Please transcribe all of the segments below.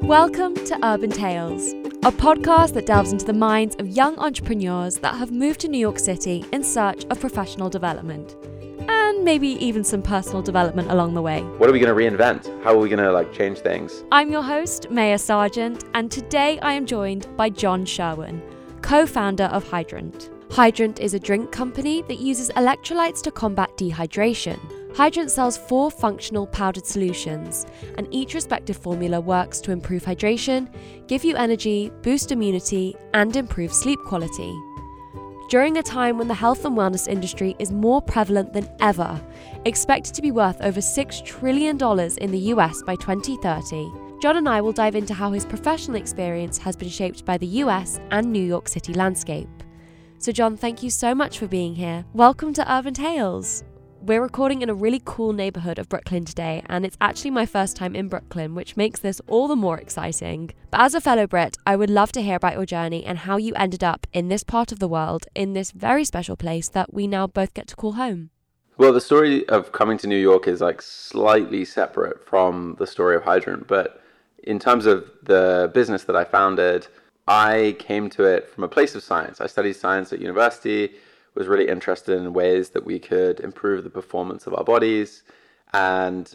Welcome to Urban Tales, a podcast that delves into the minds of young entrepreneurs that have moved to New York City in search of professional development, and maybe even some personal development along the way. What are we going to reinvent? How are we going to change things? I'm your host, Maya Sargent, and today I am joined by John Sherwin, co-founder of Hydrant. Hydrant is a drink company that uses electrolytes to combat dehydration. Hydrant sells 4 functional powdered solutions, and each respective formula works to improve hydration, give you energy, boost immunity, and improve sleep quality. During a time when the health and wellness industry is more prevalent than ever, expected to be worth over $6 trillion in the US by 2030, John and I will dive into how his professional experience has been shaped by the US and New York City landscape. So John, thank you so much for being here. Welcome to Urban Tales. We're recording in a really cool neighborhood of Brooklyn today, and it's actually my first time in Brooklyn, which makes this all the more exciting. But as a fellow Brit, I would love to hear about your journey and how you ended up in this part of the world, in this very special place that we now both get to call home. Well, the story of coming to New York is slightly separate from the story of Hydrant, but in terms of the business that I founded, I came to it from a place of science. I studied science at university, was really interested in ways that we could improve the performance of our bodies, and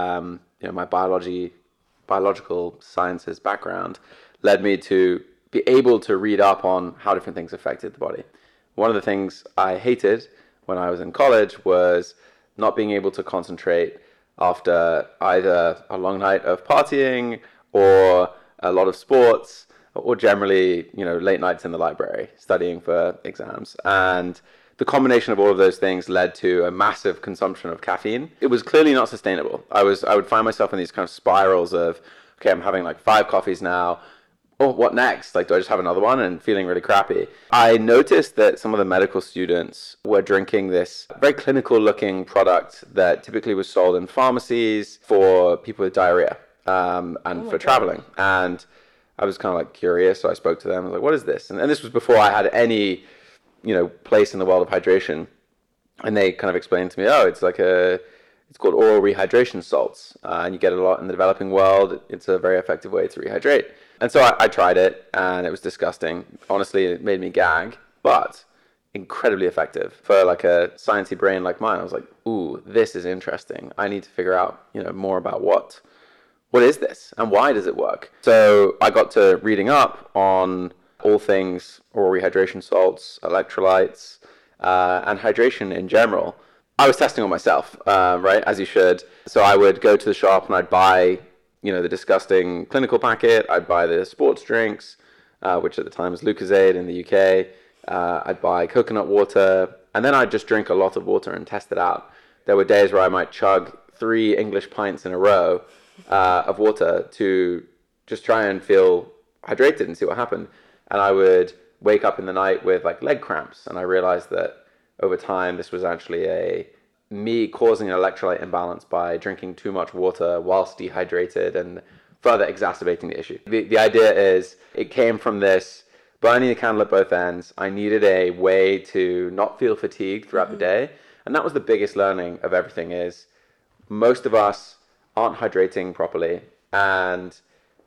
my biological sciences background led me to be able to read up on how different things affected the body. One of the things I hated when I was in college was not being able to concentrate after either a long night of partying or a lot of sports, or generally, late nights in the library studying for exams. And the combination of all of those things led to a massive consumption of caffeine. It was clearly not sustainable. I would find myself in these kind of spirals of, okay, I'm having 5 coffees now. Oh, what next? Do I just have another one? And feeling really crappy. I noticed that some of the medical students were drinking this very clinical looking product that typically was sold in pharmacies for people with diarrhea for traveling. And I was kind of curious, so I spoke to them. I was like, what is this? And this was before I had any, place in the world of hydration. And they kind of explained to me, it's called oral rehydration salts. And you get it a lot in the developing world. It's a very effective way to rehydrate. And so I tried it, and it was disgusting. Honestly, it made me gag, but incredibly effective. For a sciencey brain like mine, I was like, ooh, this is interesting. I need to figure out, more about what is this and why does it work? So I got to reading up on all things oral rehydration salts, electrolytes, and hydration in general. I was testing on myself, right, as you should. So I would go to the shop and I'd buy, the disgusting clinical packet. I'd buy the sports drinks, which at the time was Lucozade in the UK. I'd buy coconut water, and then I'd just drink a lot of water and test it out. There were days where I might chug 3 English pints in a row of water to just try and feel hydrated and see what happened. And I would wake up in the night with leg cramps, and I realized that over time this was actually me causing an electrolyte imbalance by drinking too much water whilst dehydrated and further exacerbating the issue. The idea is it came from this burning the candle at both ends. I needed a way to not feel fatigued throughout the day, and that was the biggest learning of everything. Is most of us aren't hydrating properly, and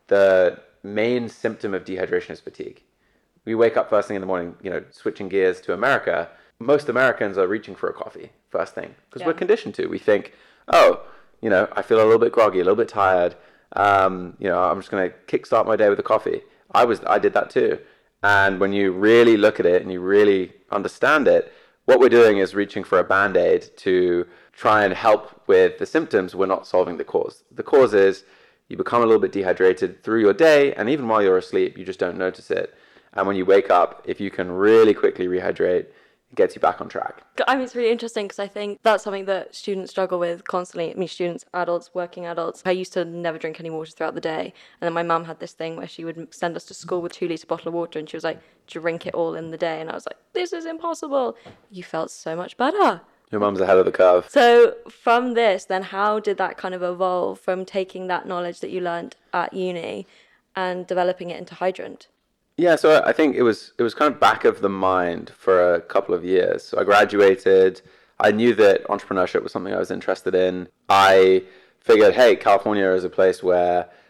the main symptom of dehydration is fatigue. We wake up first thing in the morning, switching gears to America. Most Americans are reaching for a coffee first thing because we're conditioned to. We think, I feel a little bit groggy, a little bit tired. I'm just going to kickstart my day with a coffee. I did that too. And when you really look at it and you really understand it, what we're doing is reaching for a Band-Aid to try and help with the symptoms. We're not solving the cause. The cause is you become a little bit dehydrated through your day, and even while you're asleep, you just don't notice it. And when you wake up, if you can really quickly rehydrate, it gets you back on track. I mean, it's really interesting because I think that's something that students struggle with constantly. I mean, students, adults, working adults. I used to never drink any water throughout the day. And then my mum had this thing where she would send us to school with 2-litre bottle of water, and she was like, drink it all in the day. And I was like, this is impossible. You felt so much better. Your mum's ahead of the curve. So from this, then how did that kind of evolve from taking that knowledge that you learned at uni and developing it into Hydrant? Yeah, so I think it was kind of back of the mind for a couple of years. So I graduated. I knew that entrepreneurship was something I was interested in. I figured, hey, California is a place where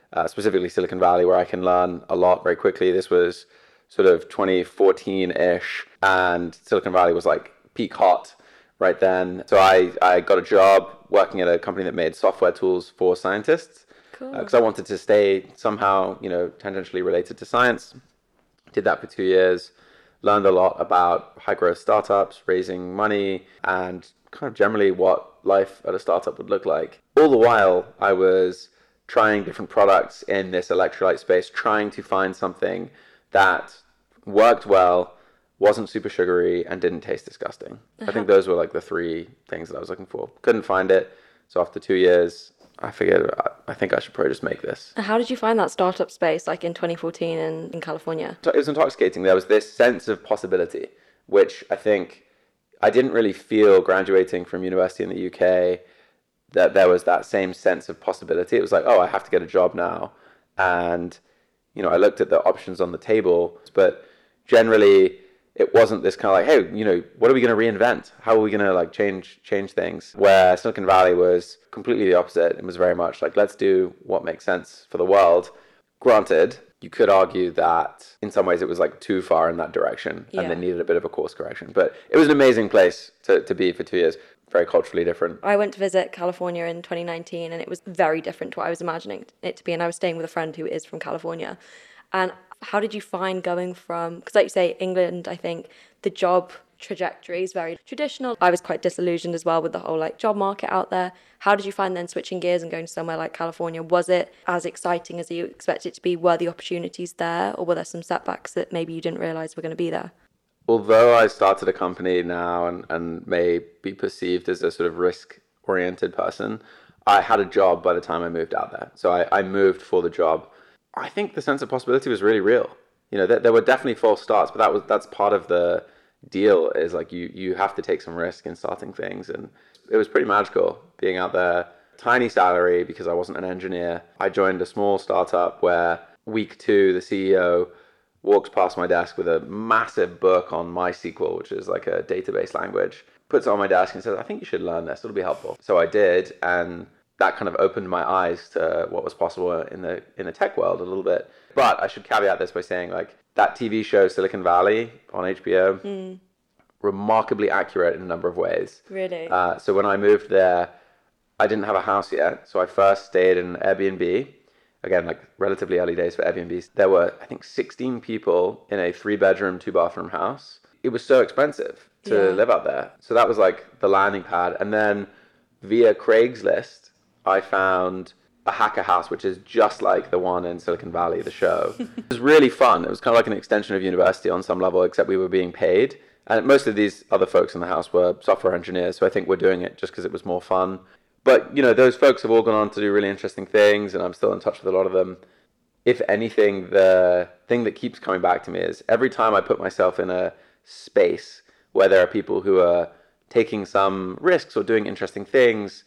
specifically Silicon Valley, where I can learn a lot very quickly. This was sort of 2014-ish, and Silicon Valley was like peak hot right then. So I got a job working at a company that made software tools for scientists. Cool. Because I wanted to stay somehow, tangentially related to science. Did that for 2 years. Learned a lot about high growth startups, raising money, and kind of generally what life at a startup would look like. All the while, I was trying different products in this electrolyte space, trying to find something that worked well, wasn't super sugary, and didn't taste disgusting. I think those were like the three things that I was looking for. Couldn't find it. So after 2 years, I figured I think I should probably just make this. How did you find that startup space, like in 2014 in California? It was intoxicating. There was this sense of possibility, which I think I didn't really feel graduating from university in the UK, that there was that same sense of possibility. It was like, oh, I have to get a job now. And, I looked at the options on the table, but generally it wasn't this kind of like, hey, what are we going to reinvent? How are we going to like change things? Where Silicon Valley was completely the opposite. It was very much like, let's do what makes sense for the world. Granted, you could argue that in some ways it was like too far in that direction and they needed a bit of a course correction. But it was an amazing place to be for 2 years. Very culturally different. I went to visit California in 2019 and it was very different to what I was imagining it to be. And I was staying with a friend who is from California. And how did you find going from, because like you say, England, I think the job trajectory is very traditional. I was quite disillusioned as well with the whole like job market out there. How did you find then switching gears and going to somewhere like California? Was it as exciting as you expected it to be? Were the opportunities there, or were there some setbacks that maybe you didn't realize were going to be there? Although I started a company now and may be perceived as a sort of risk-oriented person, I had a job by the time I moved out there. So I moved for the job. I think the sense of possibility was really real. There were definitely false starts, but that's part of the deal, is like you have to take some risk in starting things. And it was pretty magical being out there. Tiny salary because I wasn't an engineer. I joined a small startup where week 2, the CEO walks past my desk with a massive book on MySQL, which is like a database language, puts it on my desk and says, I think you should learn this. It'll be helpful. So I did, and that kind of opened my eyes to what was possible in the tech world a little bit. But I should caveat this by saying, like, that TV show Silicon Valley on HBO, remarkably accurate in a number of ways. Really? So when I moved there, I didn't have a house yet. So I first stayed in an Airbnb. Again, like relatively early days for Airbnbs. There were, I think, 16 people in a 3-bedroom, 2-bathroom house. It was so expensive to live out there. So that was like the landing pad. And then via Craigslist, I found a hacker house, which is just like the one in Silicon Valley, the show. It was really fun. It was kind of like an extension of university on some level, except we were being paid. And most of these other folks in the house were software engineers. So I think we're doing it just because it was more fun. But, those folks have all gone on to do really interesting things, and I'm still in touch with a lot of them. If anything, the thing that keeps coming back to me is every time I put myself in a space where there are people who are taking some risks or doing interesting things,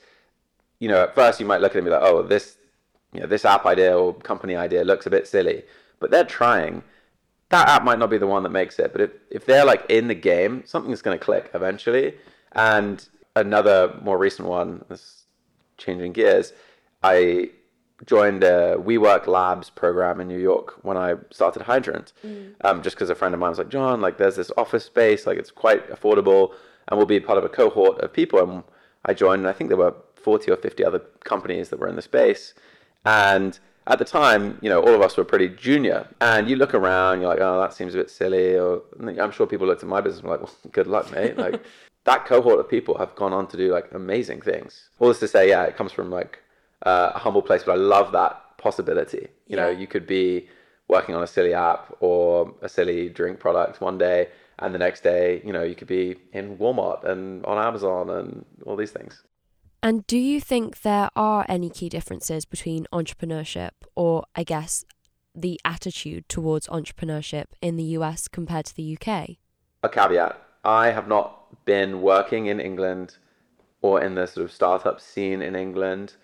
at first you might look at it and be like, oh, this app idea or company idea looks a bit silly. But they're trying. That app might not be the one that makes it, but if they're like in the game, something's going to click eventually. And another more recent one, changing gears, I joined a WeWork Labs program in New York when I started Hydrant, just because a friend of mine was like, John, like there's this office space, like it's quite affordable, and we'll be part of a cohort of people. And I joined, and I think there were 40 or 50 other companies that were in the space. And at the time, all of us were pretty junior. And you look around, you're like, oh, that seems a bit silly. Or I'm sure people looked at my business and were like, well, good luck, mate. Like, that cohort of people have gone on to do like amazing things. All this to say, yeah, it comes from like a humble place, but I love that possibility. You could be working on a silly app or a silly drink product one day, and the next day, you could be in Walmart and on Amazon and all these things. And do you think there are any key differences between entrepreneurship, or I guess the attitude towards entrepreneurship in the US compared to the UK? A caveat. I have not been working in England or in the sort of startup scene in England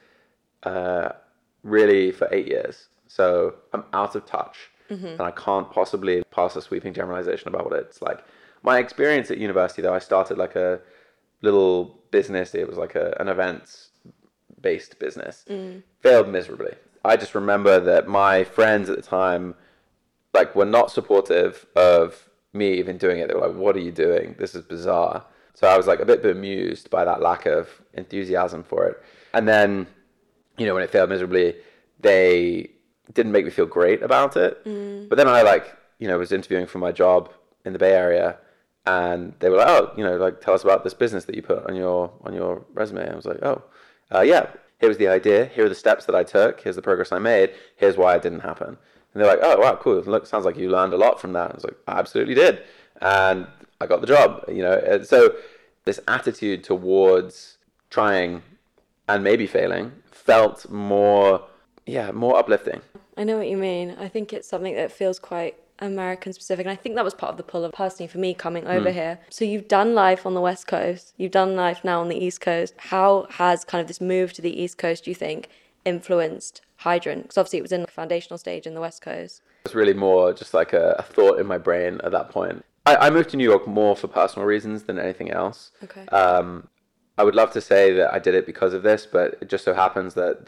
really for 8 years. So I'm out of touch, and I can't possibly pass a sweeping generalization about what it's like. My experience at university, though, I started like a little business. It was like an events-based business. Failed miserably. I just remember that my friends at the time, like, were not supportive of me even doing it. They were like, "What are you doing? This is bizarre." So I was like a bit bemused by that lack of enthusiasm for it. And then, when it failed miserably, they didn't make me feel great about it. But then I was interviewing for my job in the Bay Area, and they were like, "Oh, tell us about this business that you put on your resume." I was like, "Oh, yeah. Here was the idea. Here are the steps that I took. Here's the progress I made. Here's why it didn't happen." And they're like, "Oh, wow, cool. Look, sounds like you learned a lot from that." I was like, "I absolutely did," and I got the job. And so this attitude towards trying and maybe failing felt more uplifting. I know what you mean. I think it's something that feels quite American specific, and I think that was part of the pull of personally for me coming over here. So you've done life on the West Coast, you've done life now on the East Coast. How has kind of this move to the East Coast, do you think, influenced Hydrant? Because obviously it was in the foundational stage in the West Coast. It's really more just like a thought in my brain at that point. I moved to New York more for personal reasons than anything else. Okay. I would love to say that I did it because of this, but it just so happens that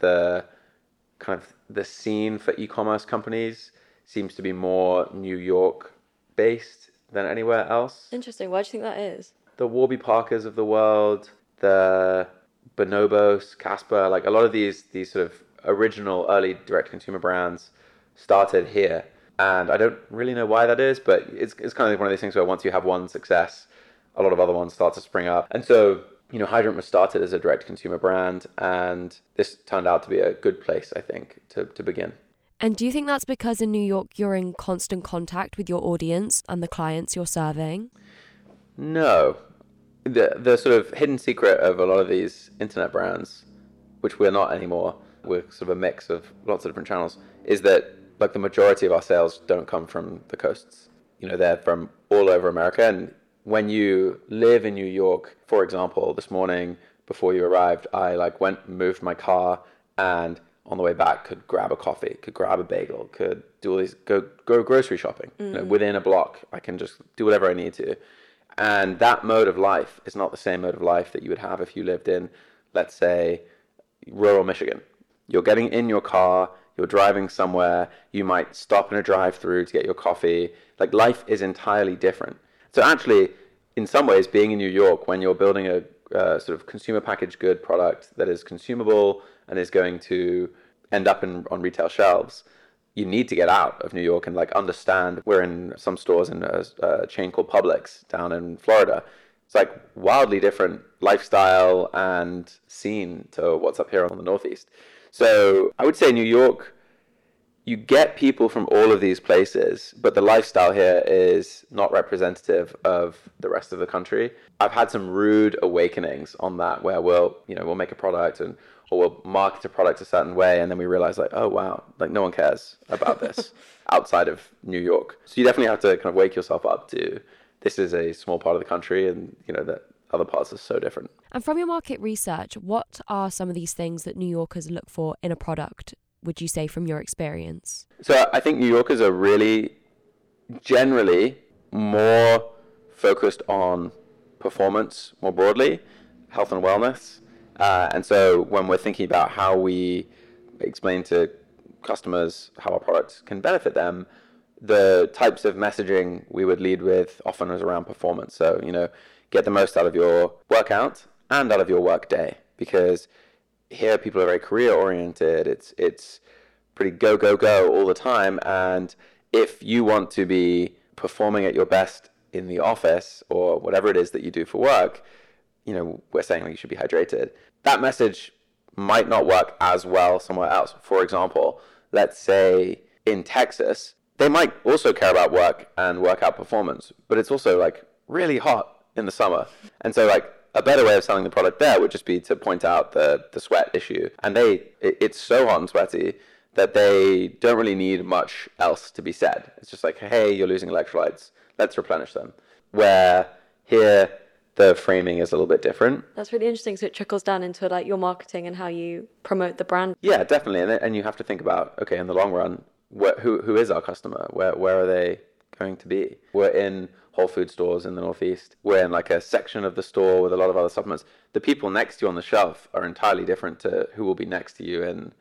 the scene for e-commerce companies seems to be more New York based than anywhere else. Interesting. Why do you think that is? The Warby Parkers of the world, the Bonobos, Casper, like a lot of these sort of original early direct-to-consumer brands started here. And I don't really know why that is, but it's kind of one of these things where once you have one success, a lot of other ones start to spring up. And so, Hydrant was started as a direct-to-consumer brand, and this turned out to be a good place, I think, to begin. And do you think that's because in New York you're in constant contact with your audience and the clients you're serving? No. The sort of hidden secret of a lot of these internet brands, which we're not anymore, we're sort of a mix of lots of different channels, is that the majority of our sales don't come from the coasts. They're from all over America. And when you live in New York, for example, this morning before you arrived, I moved my car, and on the way back could grab a coffee, could grab a bagel, could do all these, go grocery shopping. Within a block, I can just do whatever I need to. And that mode of life is not the same mode of life that you would have if you lived in, let's say, rural Michigan. You're getting in your car, you're driving somewhere, you might stop in a drive-through to get your coffee. Life is entirely different. So actually, in some ways, being in New York, when you're building a sort of consumer packaged good product that is consumable and is going to end up on retail shelves, you need to get out of New York and understand. We're in some stores in a chain called Publix down in Florida. It's wildly different lifestyle and scene to what's up here on the Northeast. So I would say New York, you get people from all of these places, but the lifestyle here is not representative of the rest of the country. I've had some rude awakenings on that, where we'll make a product or we'll market a product a certain way, and then we realize oh wow, no one cares about this outside of New York. So you definitely have to kind of wake yourself up to, this is a small part of the country, and that other parts are so different. And from your market research, what are some of these things that New Yorkers look for in a product, would you say, from your experience? So I think New Yorkers are really generally more focused on performance more broadly, health and wellness. And so when we're thinking about how we explain to customers how our products can benefit them, the types of messaging we would lead with often is around performance. So, get the most out of your workout and out of your work day, because here people are very career oriented. It's pretty go all the time. And if you want to be performing at your best in the office or whatever it is that you do for work, we're saying you should be hydrated. That message might not work as well somewhere else. For example, let's say in Texas, they might also care about work and workout performance, but it's also really hot in the summer. And so a better way of selling the product there would just be to point out the sweat issue. And it's so hot and sweaty that they don't really need much else to be said. It's just hey, you're losing electrolytes, let's replenish them. Where here, the framing is a little bit different. That's really interesting. So it trickles down into your marketing and how you promote the brand. Yeah, definitely. And you have to think about, okay, in the long run, who is our customer? Where are they going to be? We're in Whole Food stores in the Northeast. We're in a section of the store with a lot of other supplements. The people next to you on the shelf are entirely different to who will be next to you in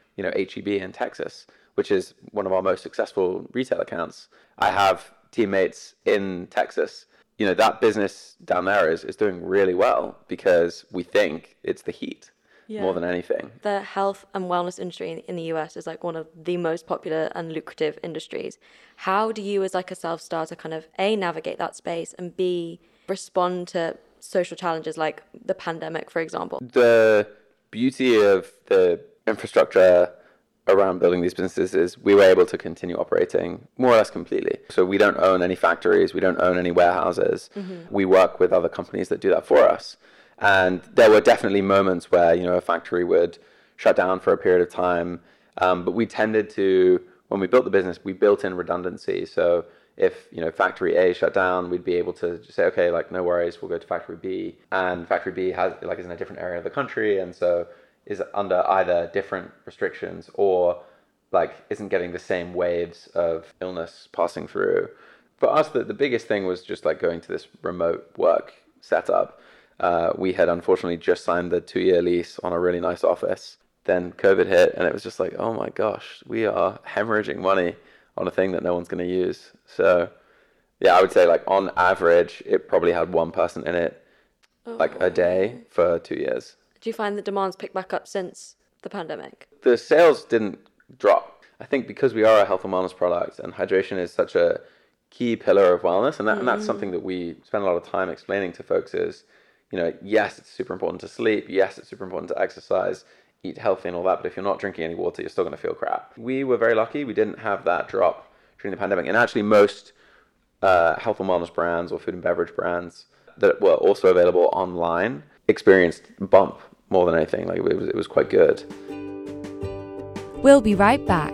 H-E-B in Texas, which is one of our most successful retail accounts. I have teammates in Texas. That business down there is doing really well because we think it's the heat more than anything. The health and wellness industry in the US is like one of the most popular and lucrative industries. How do you, as like a self-starter, kind of A, navigate that space, and B, respond to social challenges like the pandemic, for example? The beauty of the infrastructure around building these businesses is we were able to continue operating more or less completely. So we don't own any factories, we don't own any warehouses. We work with other companies that do that for us. And there were definitely moments where, a factory would shut down for a period of time. But we tended to, when we built the business, we built in redundancy. So if, factory A shut down, we'd be able to just say, okay, like, no worries, we'll go to factory B. And factory B is in a different area of the country. And so is under either different restrictions or isn't getting the same waves of illness passing through. For us, the biggest thing was just going to this remote work setup. We had unfortunately just signed the 2-year lease on a really nice office. Then COVID hit and it was just oh my gosh, we are hemorrhaging money on a thing that no one's going to use. So yeah, I would say on average, it probably had one person in it a day for 2 years. Do you find the demand's picked back up since the pandemic? The sales didn't drop. I think because we are a health and wellness product and hydration is such a key pillar of wellness, and that's something that we spend a lot of time explaining to folks is, yes, it's super important to sleep. Yes, it's super important to exercise, eat healthy and all that. But if you're not drinking any water, you're still going to feel crap. We were very lucky. We didn't have that drop during the pandemic. And actually most health and wellness brands or food and beverage brands that were also available online experienced bump more than anything. It was quite good. We'll be right back.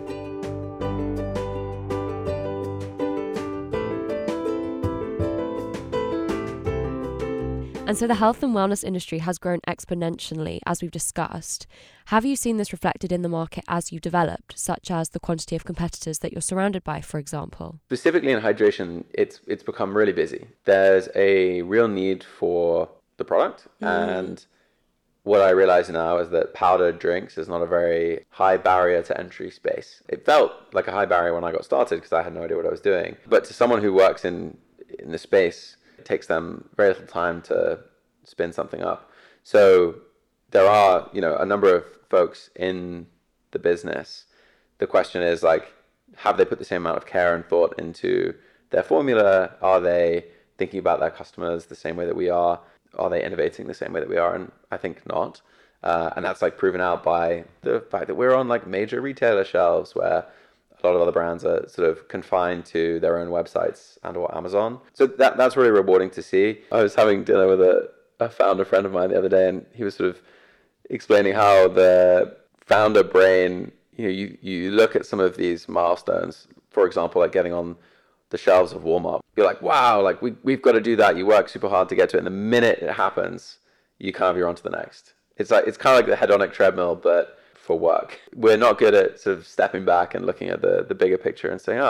And so the health and wellness industry has grown exponentially, as we've discussed. Have you seen this reflected in the market as you developed, such as the quantity of competitors that you're surrounded by, for example? Specifically in hydration, it's become really busy. There's a real need for the product. And what I realize now is that powdered drinks is not a very high barrier to entry space. It felt like a high barrier when I got started because I had no idea what I was doing. But to someone who works in the space, it takes them very little time to spin something up. So there are, a number of folks in the business. The question is have they put the same amount of care and thought into their formula? Are they thinking about their customers the same way that we are? Are they innovating the same way that we are? And I think not. And that's proven out by the fact that we're on major retailer shelves where a lot of other brands are sort of confined to their own websites and or Amazon. So that's really rewarding to see. I was having dinner with a founder friend of mine the other day, and he was sort of explaining how the founder brain, you look at some of these milestones, for example, getting on the shelves of Walmart. You're wow, we've got to do that. You work super hard to get to it. And the minute it happens, you're on to the next. It's kind of like the hedonic treadmill, but for work. We're not good at sort of stepping back and looking at the bigger picture and saying,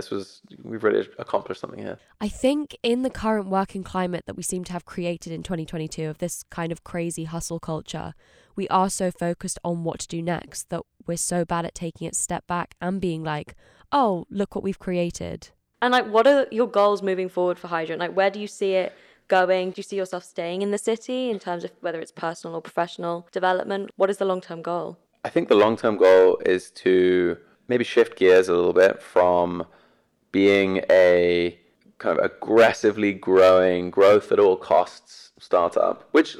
we've really accomplished something here. I think in the current working climate that we seem to have created in 2022 of this kind of crazy hustle culture, we are so focused on what to do next that we're so bad at taking a step back and being oh, look what we've created. And what are your goals moving forward for Hydrant? Where do you see it going? Do you see yourself staying in the city in terms of whether it's personal or professional development? What is the long-term goal? I think the long-term goal is to maybe shift gears a little bit from being a kind of aggressively growing, growth at all costs startup, which,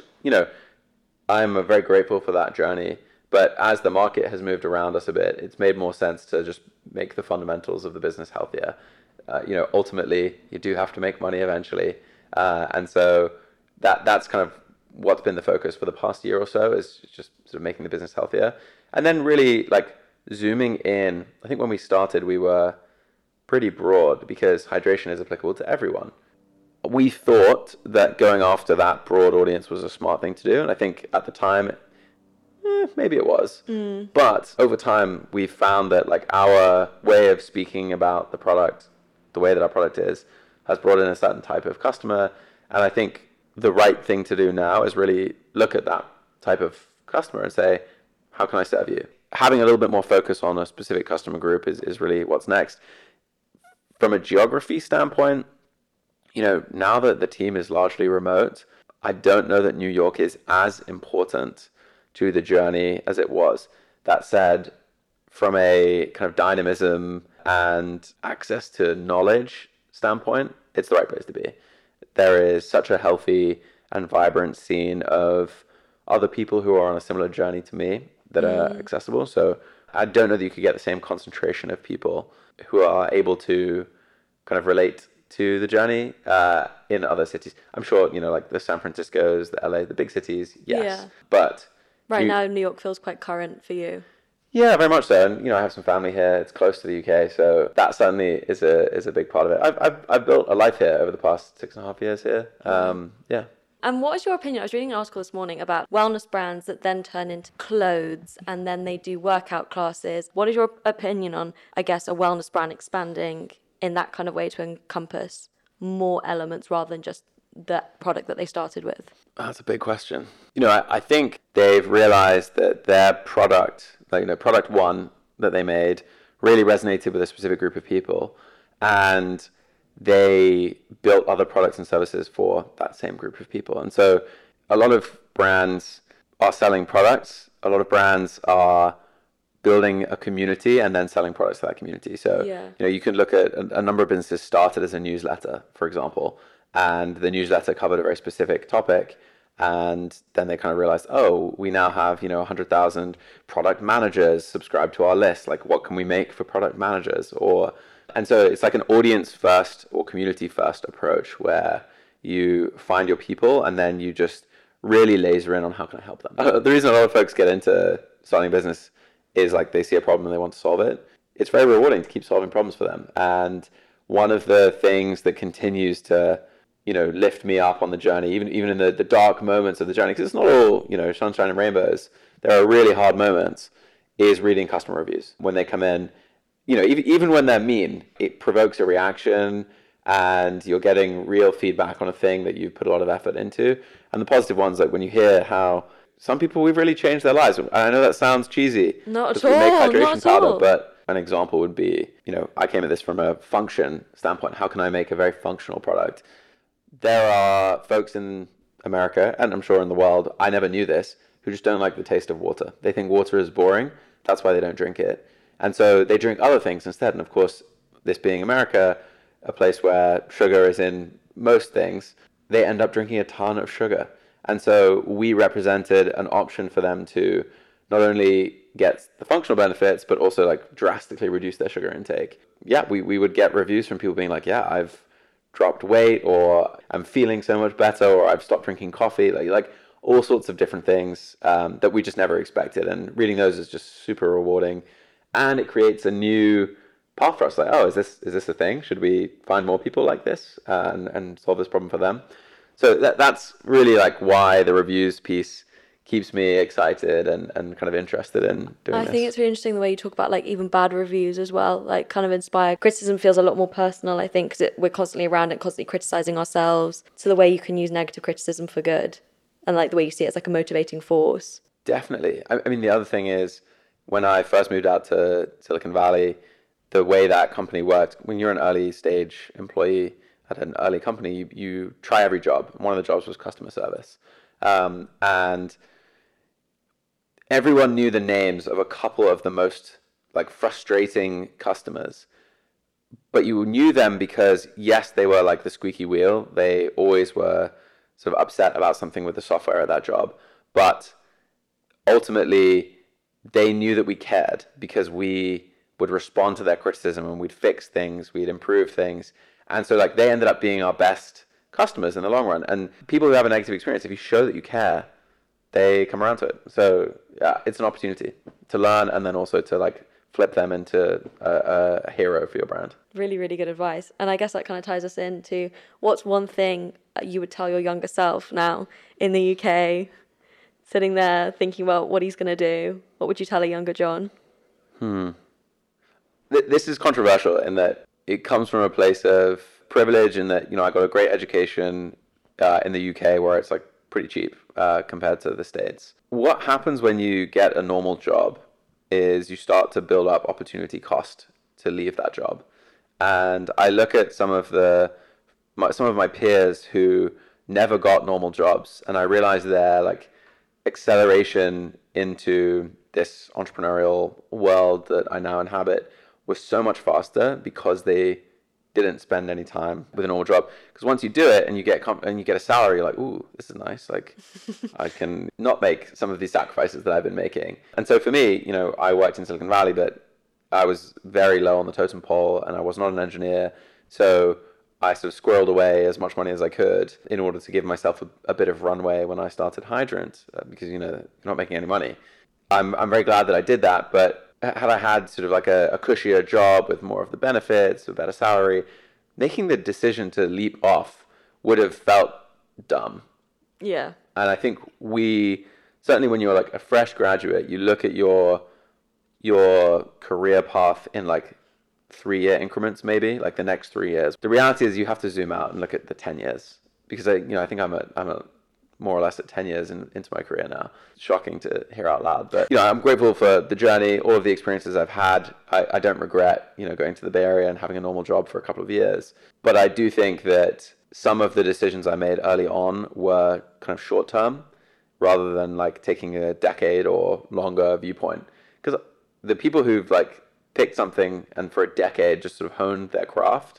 I'm very grateful for that journey. But as the market has moved around us a bit, it's made more sense to just make the fundamentals of the business healthier. Ultimately, you do have to make money eventually. And so that's kind of what's been the focus for the past year or so, is just sort of making the business healthier. And then really zooming in. I think when we started, we were pretty broad because hydration is applicable to everyone. We thought that going after that broad audience was a smart thing to do. And I think at the time, maybe it was. But over time, we found that our way of speaking about the product, the way that our product is, has brought in a certain type of customer. And I think the right thing to do now is really look at that type of customer and say, how can I serve you? having a little bit more focus on a specific customer group is really what's next. From a geography standpoint, now that the team is largely remote, I don't know that New York is as important to the journey as it was. That said, from a kind of dynamism and access to knowledge standpoint, it's the right place to be. There is such a healthy and vibrant scene of other people who are on a similar journey to me that are accessible. So I don't know that you could get the same concentration of people who are able to kind of relate to the journey in other cities. I'm sure, like the San Franciscos, the LA, the big cities, yes. Yeah. But now, New York feels quite current for you. Yeah, very much so. And I have some family here. It's close to the UK, so that certainly is a big part of it. I've built a life here over the past 6.5 years here. Yeah. And what is your opinion? I was reading an article this morning about wellness brands that then turn into clothes and then they do workout classes. What is your opinion on, I guess, a wellness brand expanding in that kind of way to encompass more elements rather than just the product that they started with? That's a big question. I think they've realized that their product, product one that they made, really resonated with a specific group of people, and they built other products and services for that same group of people. And so a lot of brands are selling products. A lot of brands are building a community and then selling products to that community. So, you can look at a number of businesses started as a newsletter, for example, and the newsletter covered a very specific topic. And then they kind of realized, we now have, 100,000 product managers subscribed to our list. Like, what can we make for product managers? And so it's like an audience first or community first approach where you find your people and then you just really laser in on how can I help them. The reason a lot of folks get into starting a business is like they see a problem and they want to solve it. It's very rewarding to keep solving problems for them. And one of the things that continues to, lift me up on the journey, even in the dark moments of the journey, because it's not all, sunshine and rainbows. There are really hard moments, is reading customer reviews. When they come in, even when they're mean, it provokes a reaction and you're getting real feedback on a thing that you've put a lot of effort into. And the positive ones, like when you hear how some people, we've really changed their lives. And I know that sounds cheesy. Not at all. We make not hydration at powder, all. but an example would be, I came at this from a function standpoint. How can I make a very functional product? There are folks in America, and I'm sure in the world, I never knew this, who just don't like the taste of water. They think water is boring. That's why they don't drink it. And so they drink other things instead. And of course, this being America, a place where sugar is in most things, they end up drinking a ton of sugar. And so we represented an option for them to not only get the functional benefits, but also like drastically reduce their sugar intake. Yeah, we would get reviews from people being like, yeah, I've dropped weight, or I'm feeling so much better, or I've stopped drinking coffee, like all sorts of different things that we just never expected. And reading those is just super rewarding. And it creates a new path for us. Like, is this a thing? Should we find more people like this and solve this problem for them? So that's really like why the reviews piece keeps me excited and kind of interested in doing this. I think it's really interesting the way you talk about like even bad reviews as well, like kind of inspired. Criticism feels a lot more personal, I think, because we're constantly around it, constantly criticizing ourselves. So the way you can use negative criticism for good and like the way you see it as like a motivating force. Definitely. I mean, the other thing is, when I first moved out to Silicon Valley, the way that company worked, when you're an early stage employee at an early company, you try every job. One of the jobs was customer service. And everyone knew the names of a couple of the most like frustrating customers. But you knew them because, yes, they were like the squeaky wheel. They always were sort of upset about something with the software at that job. But ultimately, they knew that we cared because we would respond to their criticism and we'd fix things, we'd improve things. And so like they ended up being our best customers in the long run. And people who have a negative experience, if you show that you care, they come around to it. So yeah, it's an opportunity to learn and then also to like flip them into a hero for your brand. Really, really good advice. And I guess that kind of ties us into what's one thing you would tell your younger self now in the UK, sitting there thinking about what he's going to do. What would you tell a younger John? This is controversial in that it comes from a place of privilege in that, I got a great education in the UK where it's like pretty cheap compared to the States. What happens when you get a normal job is you start to build up opportunity cost to leave that job. And I look at some of my peers who never got normal jobs, and I realize their like acceleration into this entrepreneurial world that I now inhabit was so much faster because they didn't spend any time with a normal job. Because once you do it and you get a salary, you're like, ooh, this is nice. Like, I can not make some of these sacrifices that I've been making. And so for me, you know, I worked in Silicon Valley, but I was very low on the totem pole and I was not an engineer. So I sort of squirreled away as much money as I could in order to give myself a bit of runway when I started Hydrant, because, you know, you're not making any money. I'm very glad that I did that, but had I had sort of like a cushier job with more of the benefits, a better salary, making the decision to leap off would have felt dumb. Yeah. And I think certainly when you're like a fresh graduate, you look at your career path in like 3-year increments, maybe like the next 3 years. The reality is you have to zoom out and look at the 10 years, because I think I'm a more or less at 10 years into my career now. Shocking to hear out loud, but you know, I'm grateful for the journey, all of the experiences I've had. I don't regret, you know, going to the Bay Area and having a normal job for a couple of years. But I do think that some of the decisions I made early on were kind of short term rather than like taking a decade or longer viewpoint. Because the people who've like picked something and for a decade just sort of honed their craft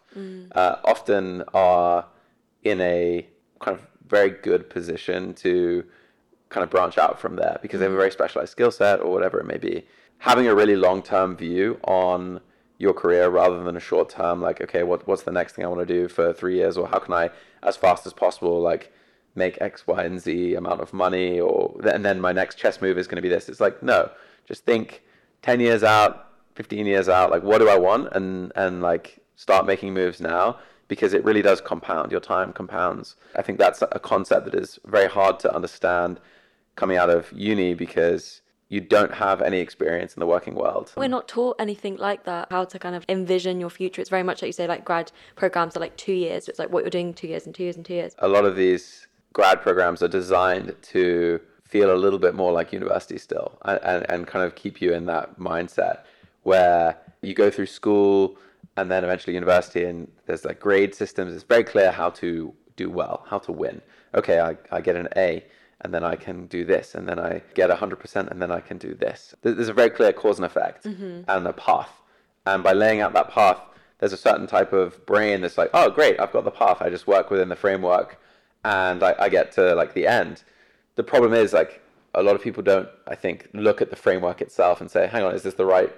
often are in a kind of very good position to kind of branch out from there because they have a very specialized skill set or whatever it may be. Having a really long-term view on your career rather than a short-term, like, okay, what's the next thing I want to do for 3 years, or how can I, as fast as possible, like make X, Y, and Z amount of money, and then my next chess move is going to be this. It's like, no, just think 10 years out, 15 years out, like, what do I want? And like start making moves now, because it really does compound. Your time compounds. I think that's a concept that is very hard to understand coming out of uni because you don't have any experience in the working world. We're not taught anything like that, how to kind of envision your future. It's very much like you say, like grad programs are like 2 years. It's like what you're doing 2 years and 2 years and 2 years. A lot of these grad programs are designed to feel a little bit more like university still and kind of keep you in that mindset where you go through school and then eventually university, and there's like grade systems. It's very clear how to do well, how to win. Okay, I get an A, and then I can do this, and then I get 100%, and then I can do this. There's a very clear cause and effect and a path. And by laying out that path, there's a certain type of brain that's like, oh, great, I've got the path. I just work within the framework, and I get to like the end. The problem is like a lot of people don't, I think, look at the framework itself and say, hang on, is this the right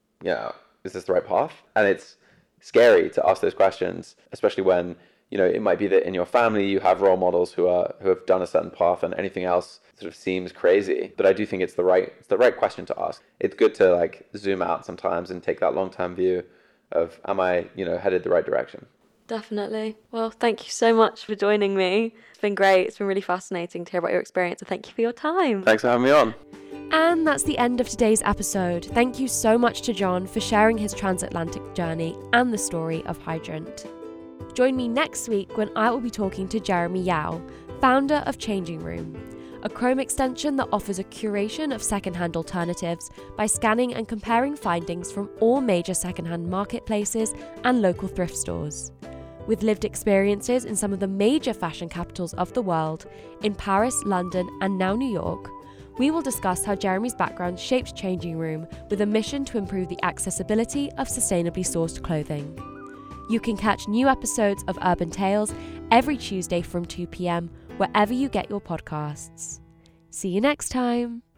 path? And it's scary to ask those questions, especially when, you know, it might be that in your family you have role models who have done a certain path and anything else sort of seems crazy. But I do think it's the right question to ask. It's good to like zoom out sometimes and take that long-term view of, am I, you know, headed the right direction? Definitely. Well, thank you so much for joining me. It's been great. It's been really fascinating to hear about your experience, and thank you for your time. Thanks for having me on. And that's the end of today's episode. Thank you so much to John for sharing his transatlantic journey and the story of Hydrant. Join me next week when I will be talking to Jeremy Yao, founder of Changing Room, a Chrome extension that offers a curation of secondhand alternatives by scanning and comparing findings from all major secondhand marketplaces and local thrift stores. With lived experiences in some of the major fashion capitals of the world, in Paris, London, and now New York, we will discuss how Jeremy's background shaped Changing Room with a mission to improve the accessibility of sustainably sourced clothing. You can catch new episodes of Urban Tales every Tuesday from 2 p.m, wherever you get your podcasts. See you next time.